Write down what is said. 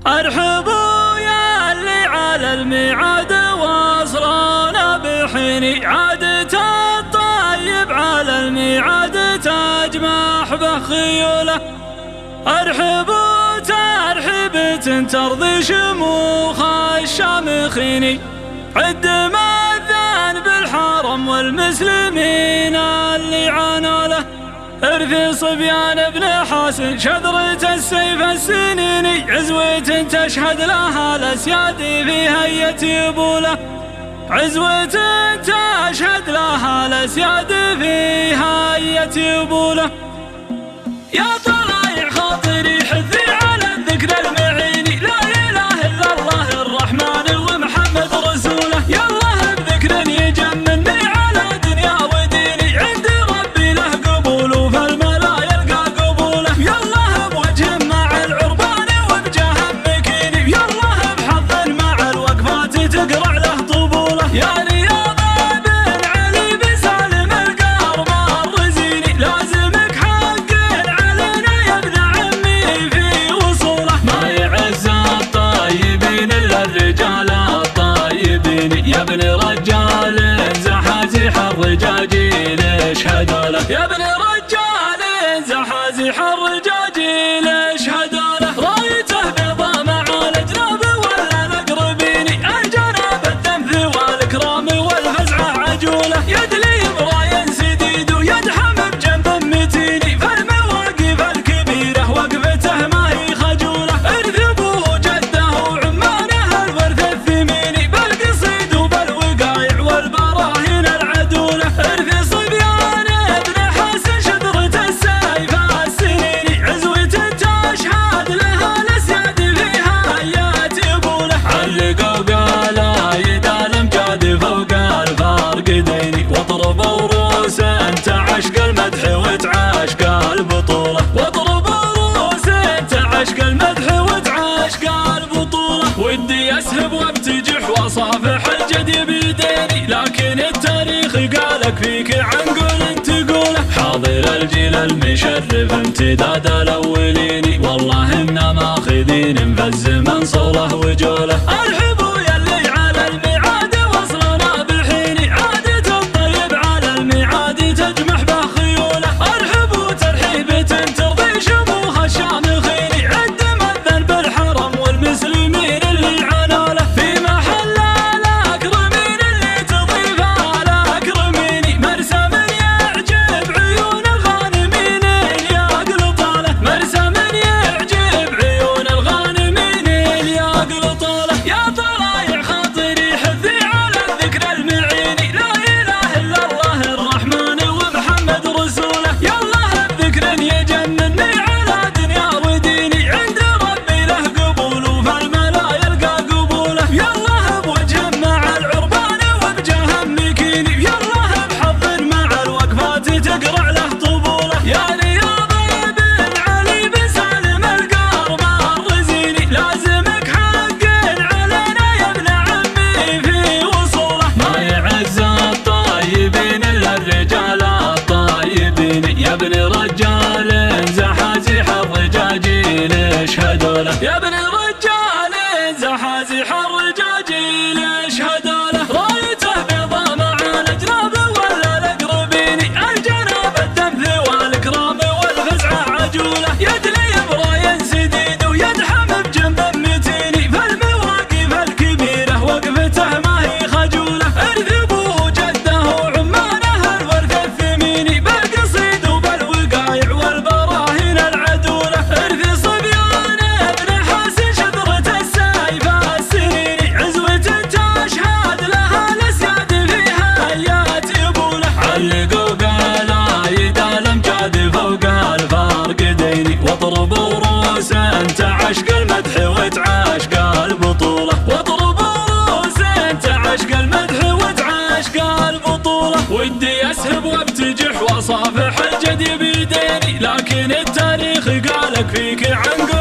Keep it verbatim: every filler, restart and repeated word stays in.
ارحبوا يا اللي على الميعاد وصلونا بحين عادة الطيب على الميعاد تجمح به خيوله. ارحبوا ترحيبة ترضي شموخ الشامخين، عد ماذان بالحرم والمسلمين اللي عانوا له. ارث صبيان ابن حسن شذرة السيف السنيني، عزوة تشهد لها الاسياد في هيئة يبوله. عزوة تشهد لها الاسياد في هيئة يبوله. يا طلائع خاطري حثي على الذكر المعيني، لا اله الا الله الرحمن ومحمد رسوله. يالله بذكر يجملني على دنيا وديني، عند ربي له قبول فالملا يلقى قبوله. يالله بوجه مع العربان وبجاه مكيني، يالله بحظ مع الوقفات تقرع له طبوله. يا رياض بن علي بن سالم القرب الرزيني، لازمك حق علينا يا ابن عمي في وصوله. ما يعز الطيبين الا الرجال الطيبين، يا ابن رجال زحازح الرجاجيل اشهدوا له. يا ابن رجال زحازح الرجاجيل اشهدوا له. رايته بيضاء مع الاجناب ولا الاقربين، الجناب الدمث والاكرام والفزعه عجوله. يدلي براين سديد ويدحم بجنب متيني، فالمواقف الكبيره وقفته ما هي خجوله. ارثبوه جده وعمانه الورث الثميني، بالقصيد وبالوقايع والبراهين العدوله. ارث صبيان ابن حسن شذرة السيف السنيني، عزوة تشهد لها الاسياد فيها هيات يبوله. علقوا قلايد الامجاد فوق الفارق ديني، واضربوا روس انت عشق المدح وتعاشق البطوله. واضربوا روس انت عشق المدح وتعاشق البطوله. ودي اسهب وابتجح واصافح الجدي بيديني، لكن التاريخ قالك فيك عنقول تقوله. حاضر الجيل المشرف امتداد الاولين، والله انا ماخذين في الزمن صوله وجوله. ارحبوا يا اللي على الميعاد وصلنا بحين عادة الطيب على الميعاد تجمح به خيوله. ارحبوا ترحيبة ترضي شموخ الشامخين، عد مذن بالحرم والمسلمين اللي عانوا له. في محل الاكرمين اللي تضيف الاكرمين، مرسى من يعجب عيون الغانمين الياقلط له. مرسى من يعجب عيون الغانمين الياقلط له. يا طلائع خاطري حثي على الذكر المعيني، لا اله الا الله الرحمن ومحمد رسوله. يالله بذكر يجنني على دنيا وديني، عند ربي له قبول فالملا يلقى قبوله. يالله بوجه مع العربان وبجاه مكيني، يالله بحظ مع الوقفات تقرع له طبوله. يا رياض بن علي بن سالم القرب الرزيني، لازمك حق علينا يا ابن عمي في وصوله. ما يعز الطيبين الا الرجال الطيبين، يا ابن رجال زحازح الرجاجيل اشهدوا له. يا ابن رجال زحازح الرجاجيل اشهدوا له. رايته بيضاء مع الاجناب ولا الاقربين، الجناب الدمث والاكرام والفزعه عجوله. يدلي براين سديد ويدحم بجنب متيني، فالمواقف الكبيره وقفته ما هي خجوله. ارثبوه جده وعمانه الورث الثميني، بالقصيد وبالوقايع والبراهين العدوله. ارث صبيان ابن حسن شذرة السيف السنيني، عزوة تشهد لها الاسياد فيها هيات يبوله. علقوا قلايد الامجاد فوق الفارق ديني، واضربوا روس انت عشق المدح وتعاشق البطوله. واضربوا روس انت عشق المدح وتعاشق البطوله. ودي اسهب وابتجح واصافح الجدي بيديني، لكن التاريخ قالك فيك عنقول